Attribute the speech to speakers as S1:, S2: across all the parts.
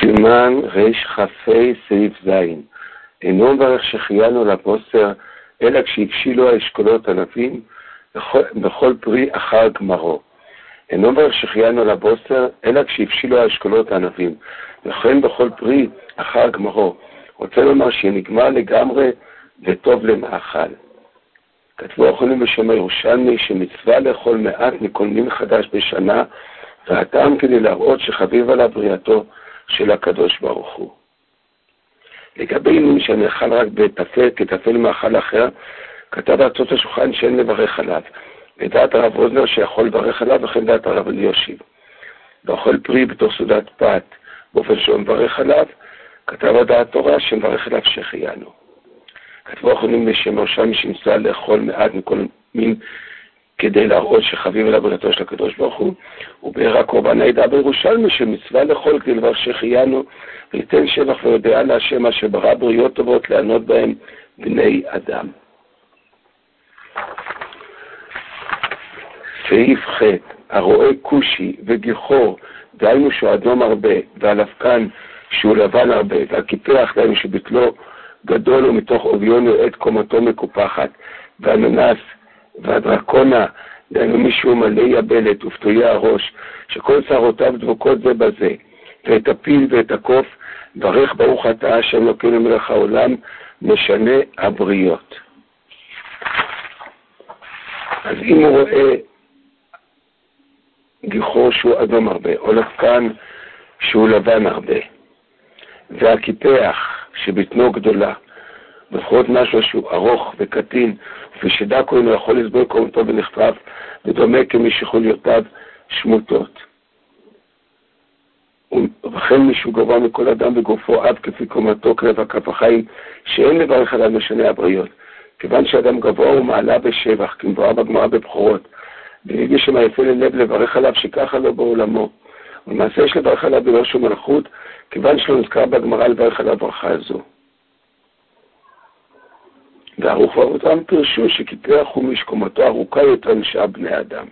S1: סימן ריש חפי סעיף זין. אינו מברך שחיינו לבוסר, אלא כשהבשילו האשכולות ענבים, בכל פרי אחר גמרו. אינו מברך שחיינו לבוסר, אלא כשהבשילו האשכולות ענבים, וכן בכל פרי אחר גמרו. רוצה לומר שנגמר לגמרי וטוב למאכל. כתבו האחרונים בשם הירושלמי שמצווה לאכול מעט מכל מין חדש בשנה, והטעם כדי להראות שחביב עליו בריאתו של הקדוש ברוך הוא. לגבי מין שנאכל רק בתפל כתפל מאכל אחר, כתב עצות השולחן שאין לברך עליו, ודעת הרב אוזנר שיכול לברך עליו, וכן דעת הרב אלישיב. ואוכל פרי בתוך סעודת פת באופן שהוא מברך עליו, כתב הדעת תורה שמברך עליו שחיינו. כתבו האחרונים בשם ירושלמי שמצווה לאכול מעט מכל מין כדי להראות שחביב עליו בריאתו של הקדוש ברוך הוא, ובעיר הקורבן העדה בירושלמי שמצווה לאכול כדי לברך שחיינו, וייתן שבח ויודע להשם אשר ברא בריות טובות לענות בהם בני אדם. סעיף ח' הרואה כושי וגיחור, דהיינו שהוא אדום הרבה, והלבקן שהוא לבן הרבה, והקיפח דהיינו שביטלו גדול ומתוך אוביון יועד קומתו מקופחת, והננס והדרקונה, דהיינו מישהו מלא יבלת ופתויי הראש, שכל שערותיו דבוקות זה בזה, ואת הפיל ואת הקוף, ברך ברוך אתה השם אלוקינו מלך העולם, משנה הבריות. אז אם הוא רואה גיחור שהוא אדום הרבה, או לבקן שהוא לבן הרבה, והקיפח שבטנו גדולה, לפחות משהו שהוא ארוך וקטין, ושדקו אינו יכול לסבול קומתו ונכתב, ודומה כמשכוליותיו שמוטות. וכן מישהו גבוה מכל אדם בגופו עד כפי קומתו כלב הכף החיים, שאין לברך עליו משנה הבריות. כיוון שאדם גבוה הוא מעלה בשבח, כמבואר בגמרא בבכורות, והגיש שם היפה ללב לברך עליו שככה לא בעולמו. ולמעשה יש לברך עליו בראש ומלכות, כיוון שלא נזכר בגמרא לברך עליו ברכה הזו. והערוך ואבותם פרשו שקיפח הוא משקומתו ארוכה יותר משאר בני אדם.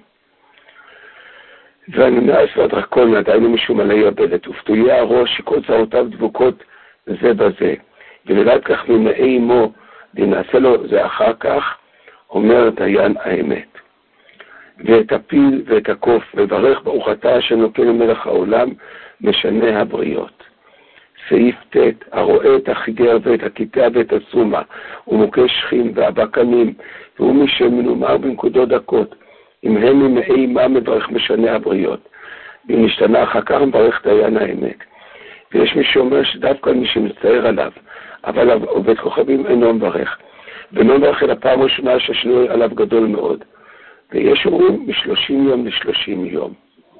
S1: והננס והדרקון עדיין משום מלא יבלת, ופתויי הראש שכל שערותיו דבוקות זה בזה, ולדעת כך ממאי אמו, ונעשה לו זה אחר כך, אומר דיין האמת. ואת הפיל ואת הקוף, וברך ברוך אתה השם אלוקינו מלך העולם, משנה הבריות. סעיף ט' הרואה את החיגר ואת הקיטה ואת הסומה, ומוכה שכין והבקנים, והוא מי שמנומר בנקודות דקות, אם הם ממאי מה מברך משנה הבריות. ואם נשתנה אחר כך מברך דיין האמת. ויש מי שאומר שדווקא מי שמצטער עליו, אבל עובד כוכבים אינו מברך. ואינו מברך אלא פעם ראשונה שהשינוי עליו גדול מאוד. ויש אומרים מ-30 יום ל-30 יום.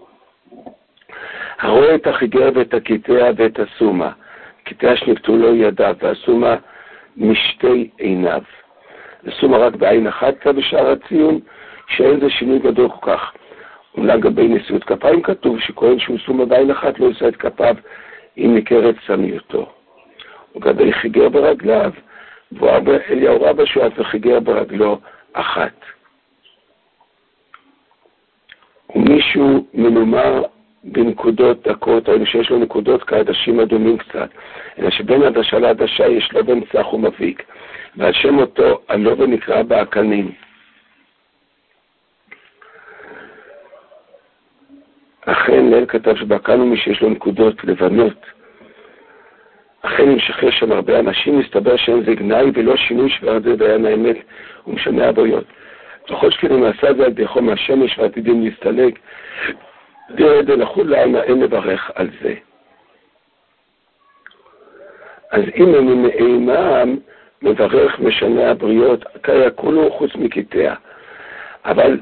S1: הרואה את החיגר ואת הקיטה ואת הסומה, קיטה שנקטו לו ידיו, והסומה משתי עיניו. הסומה רק בעין אחת בשער הציון, שאין זה שינוי גדול כל כך. אומנם גבי נשיאות כפיים כתוב שכהן שהוא סומה בעין אחת לא עושה את כפיו אם ניכרת סמיותו. וגבי חיגר ברגליו, אליהו רבא שואף וחיגר ברגלו אחת. ומישהו מנומר בנקודות דקות, או שיש לו נקודות כעדשים אדומים קצת, אלא שבין עדשה לעדשה יש לו בן צח ומביק, ועל שם אותו הלובן נקרא בעקנים. אכן ליל כתב שבעקן הוא מי שיש לו נקודות לבנות. אכן אם שחרר שם הרבה אנשים, מסתבר שאין זה גנאי ולא שינוי שבר זה דיין האמת ומשנה הבריות. בכל שכן הוא נעשה זה על ידי חום השמש ועתידים להסתלק, דרד לכולם אין לברך על זה. אז אם אני מאימם מברך משנה הבריות, כיה כולו חוץ מקיטיה. אבל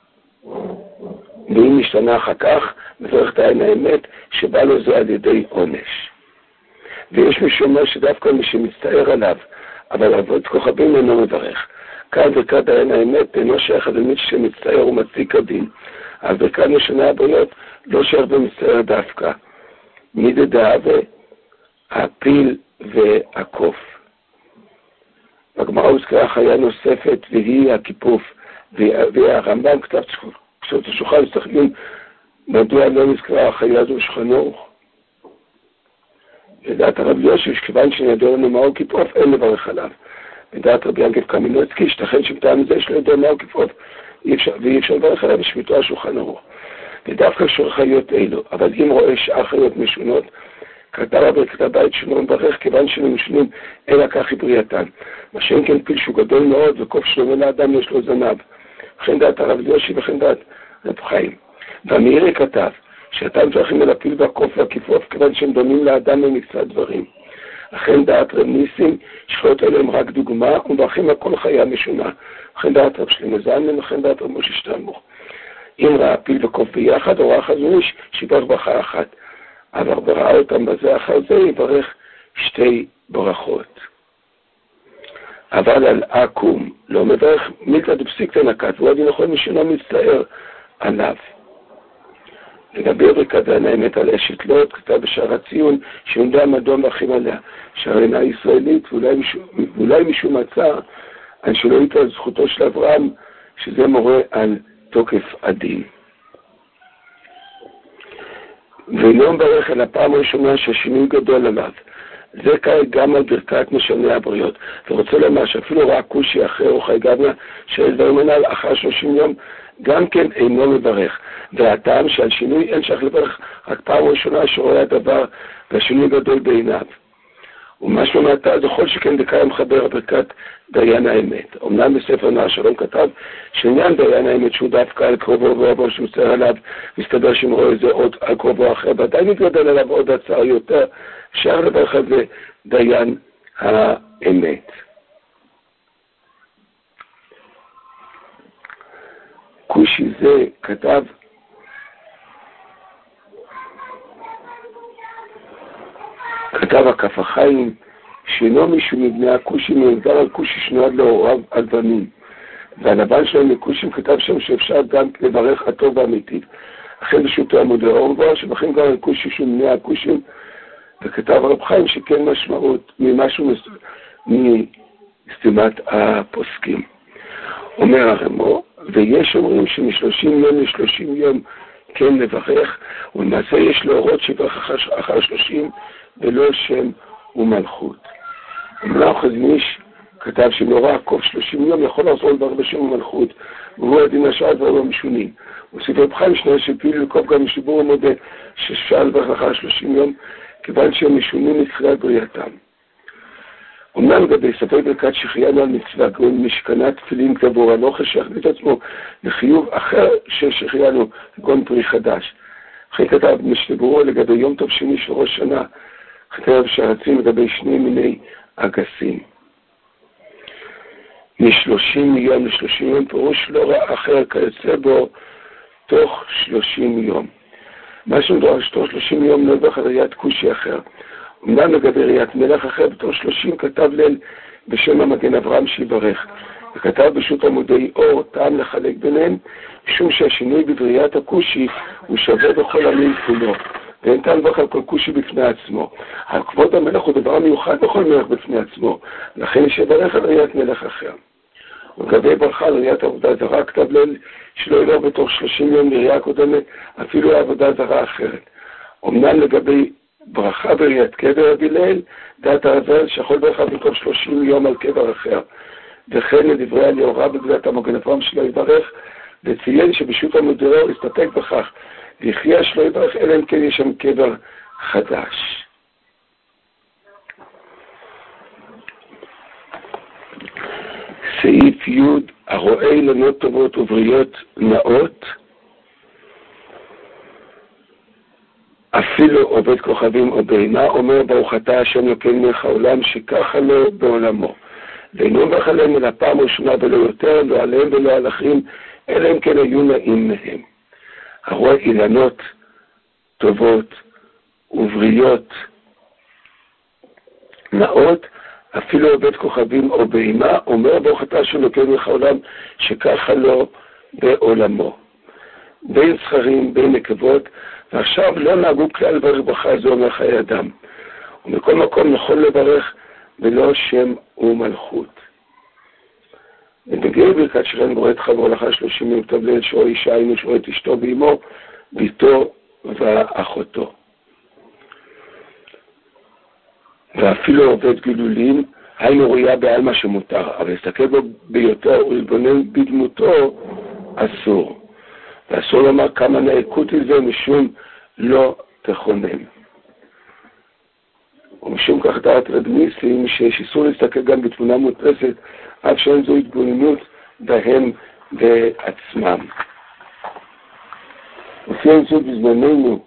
S1: ואם משתנה אחר כך, מברך דיין האמת שבא לו זה על ידי עונש. ויש מי שאומר שדווקא מי שמצטער עליו, אבל עבוד כוכבים אינו מברך. כאן וכאן דיין האמת אינו שייך על מי שמצטער ומצדיק הדין. אז וכאן משנה הבריות לא שייך ומצטער דווקא. מדדה והפיל והקוף. בגמרא הוזכרה חיה נוספת והיא הכיפוף. והרמב"ם כתב קצות השולחן, מסתכלים מדוע לא נזכרה החיה הזו בשולחן ערוך. לדעת הרב יוסי, כיוון שנדע לנו מהו כיפוף, אין לברך עליו. לדעת רבי ינקב קמינוצקי, ישתכן שמטעם זה יש לידע מהו כיפוף, ואי אפשר לברך עליו בשמיטו השולחן ערוך. ודווקא כשור חיות אלו, אבל אם רואה שאר חיות משונות, כתב בברכת הבית שלו מברך, כיוון שהם משונים, אלא כך היא בריאתן. מה שאין כן פיל שהוא גדול מאוד, וקוף שלו לאדם יש לו זנב. וכן דעת הרב יוסי וכן דעת רב חיים. והמאירי כתב, שאתם צריכים אל הפיל והקוף והכיפוף, כיוון שהם דומים לאדם במקצת דברים. אכן דעת רב ניסים, שחיות אלה הם רק דוגמה, ומברכים הכל חיה משונה. וכן דעת רב שלמה זלמן, וכן דעת רב משה שטרנבוך. אם ראה פיל וקוף ביחד, או ראה חזון איש, שיברך ברכה אחת. אבל בראה אותם בזה אחר זה, יברך שתי ברכות. אבל על עקום, לא מברך מילתא דפסיקתא נקט, והוא עד נכון משונה מצטער עליו. לגבי ברכת דן האמת על אשת לוט, כתב בשער הציון, שעומדה מדום ואחים עליה, שער אינה ישראלית, ואולי משום מצא, על שלא ייתן על זכותו של אברהם, שזה מורה על תוקף הדין. ואינו מברך על הפעם הראשונה שהשינוי גדול עליו. זה כעת גם על ברכת משני הבריות. ורוצה לומר שאפילו ראה כושי אחר או חי גבנה של דברים הנ"ל אחר 30 יום, גם כן אינו מברך. והטעם שעל שינוי אין שייך לברך רק פעם ראשונה שרואה הדבר והשינוי גדול בעיניו. ומה שמעתה זכול שכן דקיים מחבר ברכת דיין האמת. אמנם בספר נער שלום כתב שעניין דיין האמת שהוא דווקא על קרובו ואוהבו שמוסר עליו, מסתבר שאם רואה את זה עוד על קרובו אחר, ועדיין מתגדל עליו עוד הצער יותר, אפשר לברך על זה דיין האמת. כושי זה כתב הכף החיים, שאינו מישהו מבני הכושים, נגזר על כושי שנועד להוריו על בנים. והלבן שלהם מכושים כתב שם שאפשר גם לברך הטוב והאמיתי. אחרי בשוטו עמודי אור כבר, שבחים גם על כושי שהוא מבני הכושים, וכתב רב חיים שכן משמעות ממשהו מסתימת הפוסקים. אומר הרמו, ויש אומרים שמ30 יום ל30 יום כן לברך, ולמעשה יש להורות שברך אחר 30 ולא שם ומלכות. המלך חזניש כתב שלא רק קוף 30 יום יכול לעזור לברך בשם ומלכות, והוא הדין השאר דברים המשונים. וסיפר רב חיים שני שפיל וקוף גם משיבור ומודה שאפשר לברך אחר 30 יום, כיוון שהם משונים מתחילת בריאתם. אמנם לגבי ספר ברכת שהחיינו על מצווה, כגון משכנת תפילין כבור, הנוכל שיחביא את עצמו לחיוב אחר שהחיינו, כגון פרי חדש. אחרי כתב משתברו לגבי יום טוב שני של ראש שנה, כתב שרצים לגבי שני מיני אגסים. מ30 יום ל30 יום פירוש לא רע אחר כיוצא בו תוך 30 יום. מה שמדורש תוך 30 יום לא לברך על ראיית כושי אחר. אמנם לגבי ראיית מלך אחר בתור 30 כתב ליל בשם המגן אברהם שיברך, וכתב בשו"ת עמודי אור טעם לחלק ביניהם, משום שהשינוי בבריאת הכושי הוא שווה בכל המין כולו, ואין טעם לברך על כל כושי בפני עצמו. על כבוד המלך הוא דבר מיוחד בכל מלך בפני עצמו, לכן יש לברך על ראיית מלך אחר. ולגבי ברכה על ראיית עבודה זרה, כתב ליל שלא ילך בתוך 30 יום לראייה קודמת, אפילו לעבודה זרה אחרת. אמנם לגבי ברכה בראיית קבר רבי ליל, דעת הרז"ל שיכול ברכה בתוך 30 יום על קבר אחר. וכן לדברי הליאורה בגדת המגן אברהם שלא יברך, וציין שבשו"ת עמודי אור הסתפק בכך, ויחיה שלא יברך, אלא אם כן יש שם קבר חדש. סעיף י' הרואה אילנות טובות ובריות נאות, אפילו עובד כוכבים או בהמה, אומר ברוך אתה השם אלוקינו מלך העולם שככה לו בעולמו. ואינו מברך עליהם אלא פעם ראשונה ולא יותר, לא עליהם ולא על אחרים, אלא אם כן היו נעים מהם. הרואה אילנות טובות ובריות נאות, אפילו עובד כוכבים או בהמה, אומר ברוך אתה השם אלוקינו מלך העולם שככה לו בעולמו. בין זכרים, בין נקבות, ועכשיו לא נהגו כלל לברך ברכה זו מחיי אדם. ומכל מקום נכון לברך בלא שם ומלכות. ובגיל ברכת שרן בורא את חברו לאחר 30 יום טוב ליל שרואה אישה אינו שרואה את אשתו באמו, ביתו ואחותו. ואפילו עובד גילולים, היינו רואה בעלמא שמותר, אבל להסתכל בו ביותר ולהתבונן בדמותו, אסור. ואסור לומר כמה נעקות לזה משום לא תכונן. ומשום כך דעת רב ניסים שיש איסור להסתכל גם בתמונה מודפסת, אף שאין זו התבוננות בהם בעצמם. לפי זאת בזמננו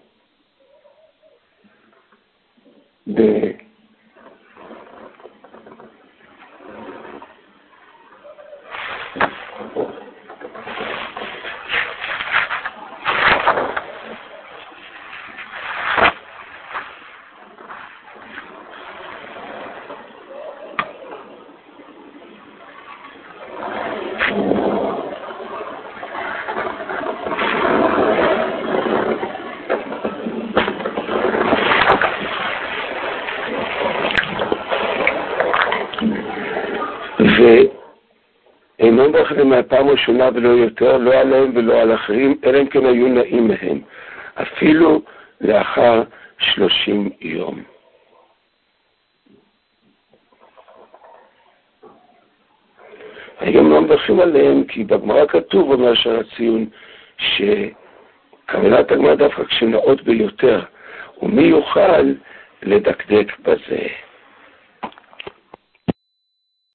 S1: ואינו בכלל מהפעם ראשונה ולא יותר, לא עליהם ולא על אחרים, אלא אם כן היו נעים מהם, אפילו לאחר 30 יום. גם לא מברכים עליהם, כי בגמרא כתוב, אומר שער הציון, שכוונת הגמרא דווקא כשנאות ביותר, ומי יוכל לדקדק בזה.